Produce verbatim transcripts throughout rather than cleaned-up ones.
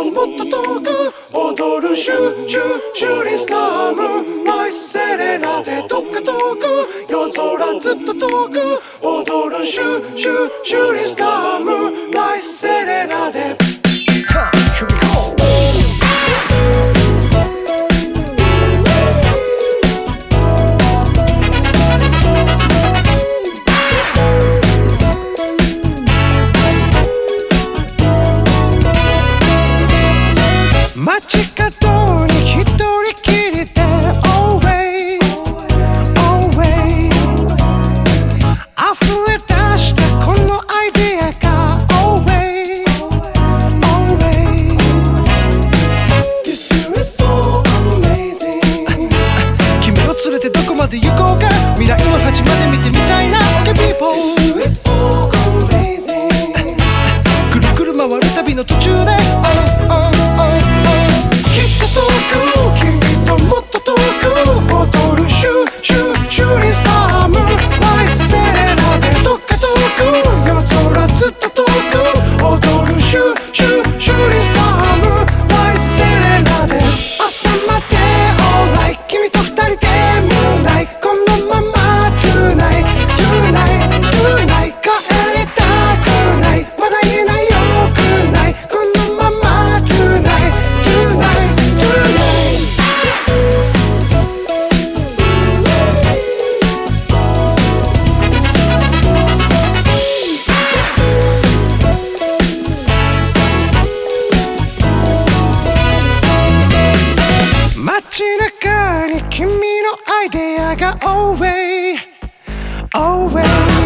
ともっと遠く踊るシュシュシュリスタームライセレナでどっか遠く夜空ずっと遠く踊るシュシュシュリスタームライセレナで街角に一人きりで Always Always 溢れ出したこのアイデアが Always Always This year is so amazing 君を連れてどこまで行こうか未来の端まで見てみたいな OK people This year is so amazing くるくる回る旅の途中で oh, oh, oh君ともっと遠く踊るシュシュシュリスタームライセレナでどっか遠く夜空ずっと遠く踊るシュシュシュリスタームライセレナで朝まで Alright 君と二人で Moonlight このまま Tonight Tonight Tonight 帰りたくないまだ言えないよくないこのまま Tonight Tonight街中に君のアイデアが Always Always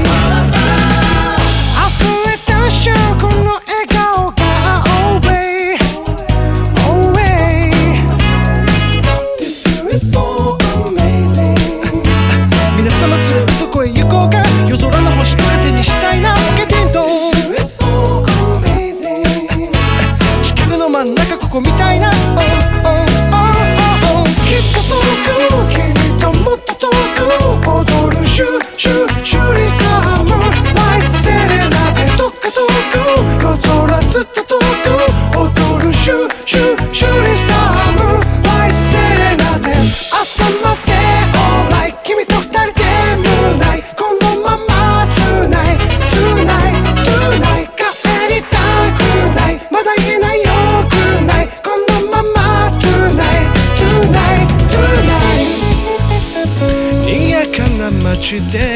溢れ出しちゃうこの笑顔が Always Always This year is so amazing 皆様連れてどこへ行こうか夜空の星と糧にしたいなゲテント This year is so amazing 地球の真ん中ここみたいな oh, ohきっと遠く君ともっと遠く踊るシュシュシュリスタームライセレナでどっか遠く夜空ずっと遠く踊るシュシュシュリスタームライセレナで朝まで Alright 君と二人で Moonlight このまま Tonight Tonight Tonight 帰りたくないまだ言えないよくないこのまま Tonight Tonight Tonight 賑やかな街で